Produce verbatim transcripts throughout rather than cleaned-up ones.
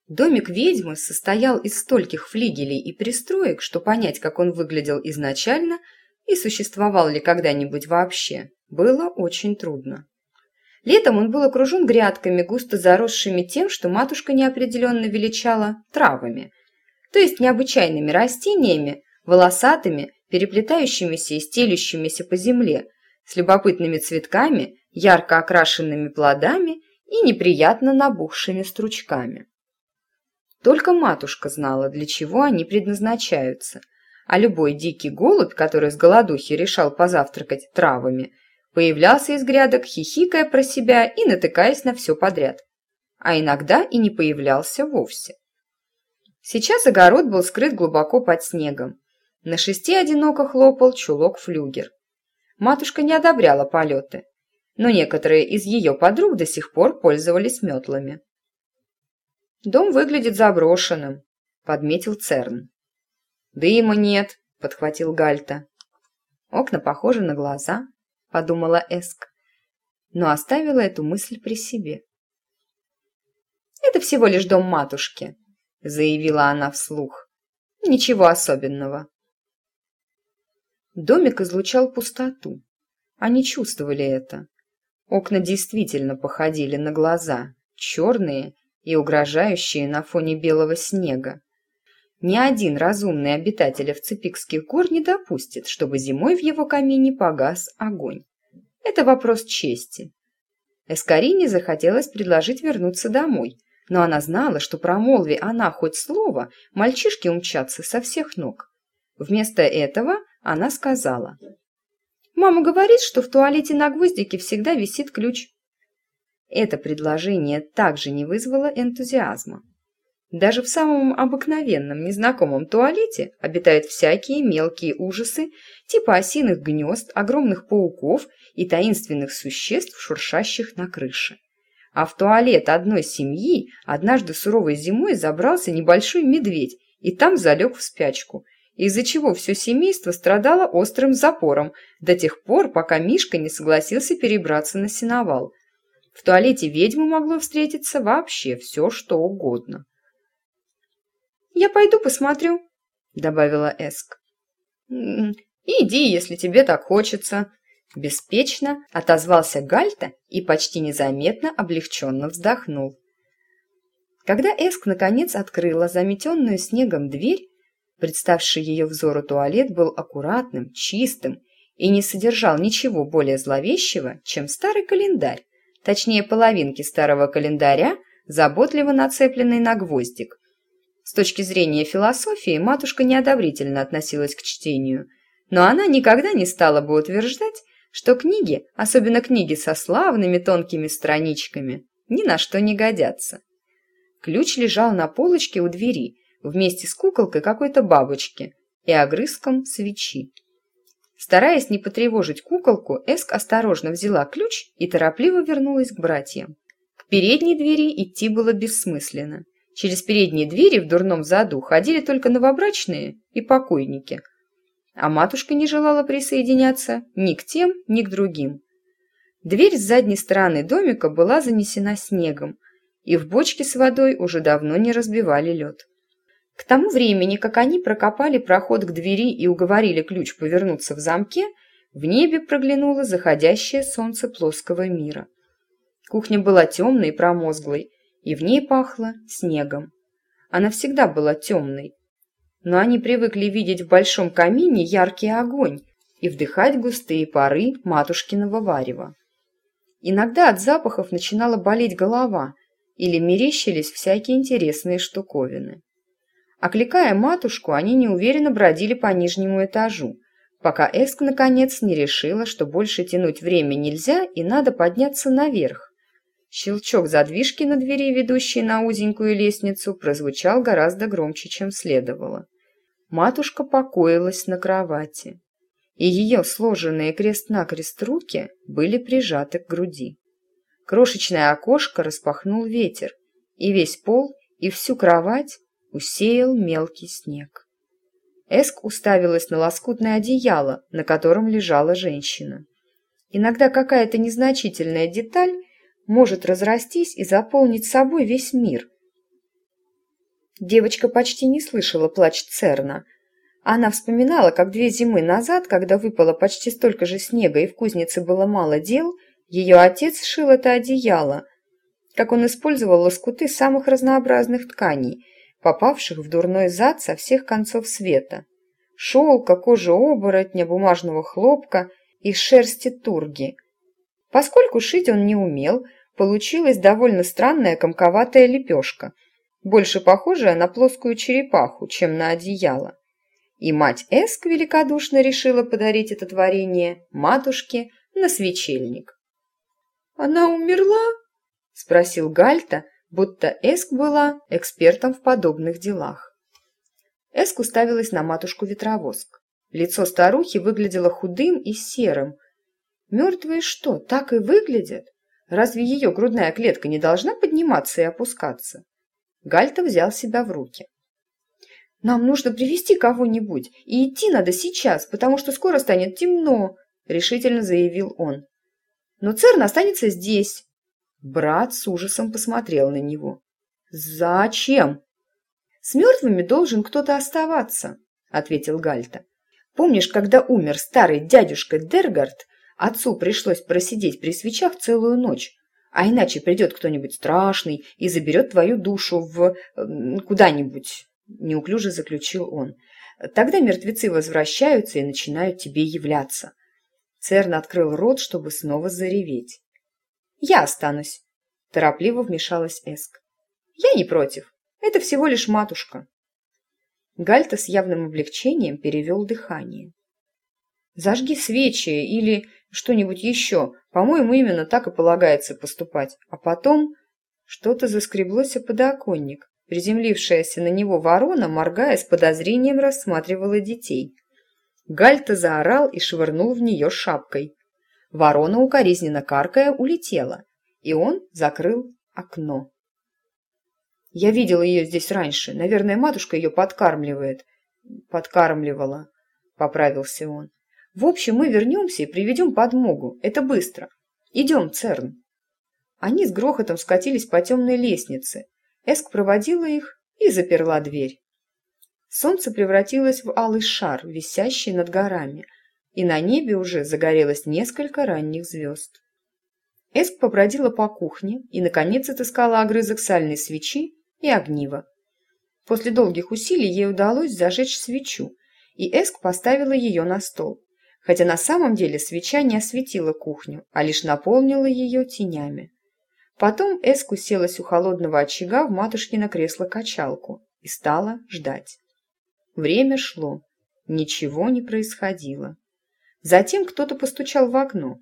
Домик ведьмы состоял из стольких флигелей и пристроек, что понять, как он выглядел изначально и существовал ли когда-нибудь вообще, было очень трудно. Летом он был окружен грядками, густо заросшими тем, что матушка неопределенно величала травами, то есть необычайными растениями, волосатыми, переплетающимися и стелющимися по земле, с любопытными цветками, ярко окрашенными плодами и неприятно набухшими стручками. Только матушка знала, для чего они предназначаются, а любой дикий голубь, который с голодухи решал позавтракать травами, появлялся из грядок, хихикая про себя и натыкаясь на все подряд, а иногда и не появлялся вовсе. Сейчас огород был скрыт глубоко под снегом. На шесте одиноко хлопал чулок-флюгер. Матушка не одобряла полеты, но некоторые из ее подруг до сих пор пользовались метлами. «Дом выглядит заброшенным», — подметил Церн. «Дыма нет», — подхватил Гальта. «Окна похожи на глаза», — подумала Эск, но оставила эту мысль при себе. «Это всего лишь дом матушки», — заявила она вслух. «Ничего особенного». Домик излучал пустоту. Они чувствовали это. Окна действительно походили на глаза, черные и угрожающие на фоне белого снега. Ни один разумный обитатель Овцепикских гор не допустит, чтобы зимой в его камине погас огонь. Это вопрос чести. Эскарине захотелось предложить вернуться домой, но она знала, что промолви она хоть слово, мальчишки умчатся со всех ног. Вместо этого она сказала: «Мама говорит, что в туалете на гвоздике всегда висит ключ». Это предложение также не вызвало энтузиазма. Даже в самом обыкновенном незнакомом туалете обитают всякие мелкие ужасы, типа осиных гнезд, огромных пауков и таинственных существ, шуршащих на крыше. А в туалет одной семьи однажды суровой зимой забрался небольшой медведь и там залег в спячку, из-за чего все семейство страдало острым запором до тех пор, пока Мишка не согласился перебраться на сеновал. В туалете ведьмы могло встретиться вообще все, что угодно. «Я пойду посмотрю», — добавила Эск. «Иди, если тебе так хочется», — беспечно отозвался Гальта и почти незаметно облегченно вздохнул. Когда Эск наконец открыла заметенную снегом дверь, представший ее взору туалет был аккуратным, чистым и не содержал ничего более зловещего, чем старый календарь, точнее половинки старого календаря, заботливо нацепленный на гвоздик. С точки зрения философии матушка неодобрительно относилась к чтению, но она никогда не стала бы утверждать, что книги, особенно книги со славными тонкими страничками, ни на что не годятся. Ключ лежал на полочке у двери вместе с куколкой какой-то бабочки и огрызком свечи. Стараясь не потревожить куколку, Эск осторожно взяла ключ и торопливо вернулась к братьям. К передней двери идти было бессмысленно. Через передние двери в дурном заду ходили только новобрачные и покойники, а матушка не желала присоединяться ни к тем, ни к другим. Дверь с задней стороны домика была занесена снегом, и в бочке с водой уже давно не разбивали лед. К тому времени, как они прокопали проход к двери и уговорили ключ повернуться в замке, в небе проглянуло заходящее солнце плоского мира. Кухня была темной и промозглой, и в ней пахло снегом. Она всегда была темной, но они привыкли видеть в большом камине яркий огонь и вдыхать густые пары матушкиного варева. Иногда от запахов начинала болеть голова или мерещились всякие интересные штуковины. Окликая матушку, они неуверенно бродили по нижнему этажу, пока Эск наконец не решила, что больше тянуть время нельзя и надо подняться наверх. Щелчок задвижки на двери, ведущей на узенькую лестницу, прозвучал гораздо громче, чем следовало. Матушка покоилась на кровати, и ее сложенные крест-накрест руки были прижаты к груди. Крошечное окошко распахнул ветер, и весь пол и всю кровать усеял мелкий снег. Эск уставилась на лоскутное одеяло, на котором лежала женщина. Иногда какая-то незначительная деталь может разрастись и заполнить собой весь мир. Девочка почти не слышала плач Церна. Она вспоминала, как две зимы назад, когда выпало почти столько же снега и в кузнице было мало дел, ее отец сшил это одеяло, как он использовал лоскуты самых разнообразных тканей, попавших в дурной зад со всех концов света. Шелка, кожи оборотня, бумажного хлопка и шерсти турги. Поскольку шить он не умел, получилась довольно странная комковатая лепешка, больше похожая на плоскую черепаху, чем на одеяло. И мать Эск великодушно решила подарить это творение матушке на свечельник. «Она умерла?» – спросил Гальта, будто Эск была экспертом в подобных делах. Эск уставилась на матушку-ветровоск. Лицо старухи выглядело худым и серым. Мертвые что, так и выглядят? Разве ее грудная клетка не должна подниматься и опускаться? Гальта взял себя в руки. «Нам нужно привести кого-нибудь, и идти надо сейчас, потому что скоро станет темно», — решительно заявил он. «Но Церн останется здесь». Брат с ужасом посмотрел на него. «Зачем?» «С мертвыми должен кто-то оставаться», — ответил Гальта. «Помнишь, когда умер старый дядюшка Дергард, отцу пришлось просидеть при свечах целую ночь, а иначе придет кто-нибудь страшный и заберет твою душу в... куда-нибудь», — неуклюже заключил он. «Тогда мертвецы возвращаются и начинают тебе являться». Церн открыл рот, чтобы снова зареветь. «Я останусь», — торопливо вмешалась Эск. «Я не против. Это всего лишь матушка». Гальта с явным облегчением перевел дыхание. «Зажги свечи или что-нибудь еще. По-моему, именно так и полагается поступать. А потом...» Что-то заскреблось о подоконник. Приземлившаяся на него ворона, моргая, с подозрением рассматривала детей. Гальта заорал и швырнул в нее шапкой. Ворона, укоризненно каркая, улетела, и он закрыл окно. «Я видел ее здесь раньше. Наверное, матушка ее подкармливает». «Подкармливала», — поправился он. «В общем, мы вернемся и приведем подмогу. Это быстро. Идем, Церн». Они с грохотом скатились по темной лестнице. Эск проводила их и заперла дверь. Солнце превратилось в алый шар, висящий над горами, и на небе уже загорелось несколько ранних звезд. Эск побродила по кухне и, наконец, отыскала огрызок сальной свечи и огниво. После долгих усилий ей удалось зажечь свечу, и Эск поставила ее на стол, хотя на самом деле свеча не осветила кухню, а лишь наполнила ее тенями. Потом Эск уселась у холодного очага в матушкино кресло-качалку и стала ждать. Время шло, ничего не происходило. Затем кто-то постучал в окно.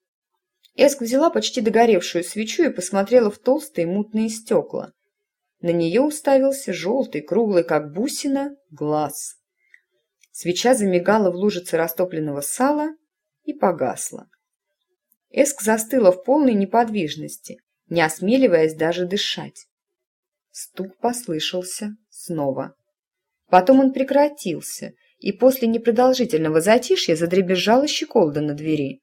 Эск взяла почти догоревшую свечу и посмотрела в толстые мутные стекла. На нее уставился желтый, круглый, как бусина, глаз. Свеча замигала в лужице растопленного сала и погасла. Эск застыла в полной неподвижности, не осмеливаясь даже дышать. Стук послышался снова. Потом он прекратился, и после непродолжительного затишья задребезжала щеколда на двери.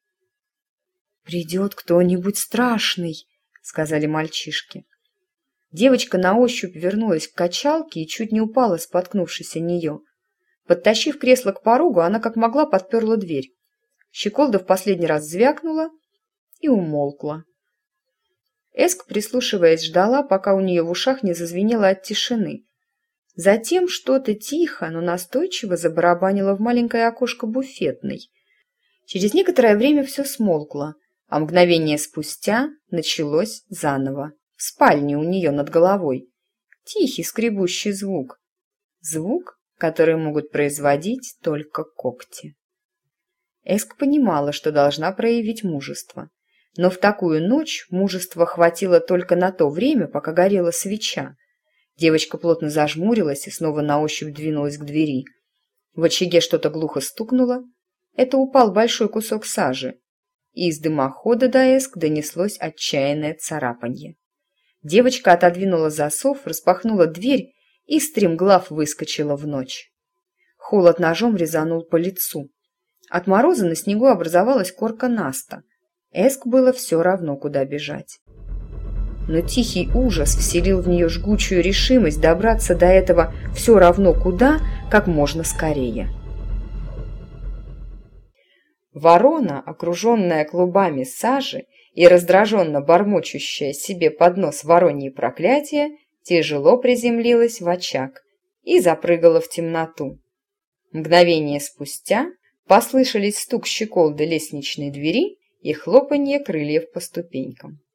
«Придет кто-нибудь страшный», — сказали мальчишки. Девочка на ощупь вернулась к качалке и чуть не упала, споткнувшись о нее. Подтащив кресло к порогу, она как могла подперла дверь. Щеколда в последний раз звякнула и умолкла. Эск, прислушиваясь, ждала, пока у нее в ушах не зазвенело от тишины. Затем что-то тихо, но настойчиво забарабанило в маленькое окошко буфетной. Через некоторое время все смолкло, а мгновение спустя началось заново, в спальне у нее над головой. Тихий скребущий звук. Звук, который могут производить только когти. Эск понимала, что должна проявить мужество. Но в такую ночь мужества хватило только на то время, пока горела свеча. Девочка плотно зажмурилась и снова на ощупь двинулась к двери. В очаге что-то глухо стукнуло. Это упал большой кусок сажи. И из дымохода до Эск донеслось отчаянное царапанье. Девочка отодвинула засов, распахнула дверь и стремглав выскочила в ночь. Холод ножом резанул по лицу. От мороза на снегу образовалась корка наста. Эск было все равно, куда бежать. но тихий ужас вселил в нее жгучую решимость добраться до этого все равно куда, как можно скорее. Ворона, окруженная клубами сажи и раздраженно бормочущая себе под нос вороньи проклятия, тяжело приземлилась в очаг и запрыгала в темноту. Мгновение спустя послышались стук щеколды лестничной двери и хлопанье крыльев по ступенькам.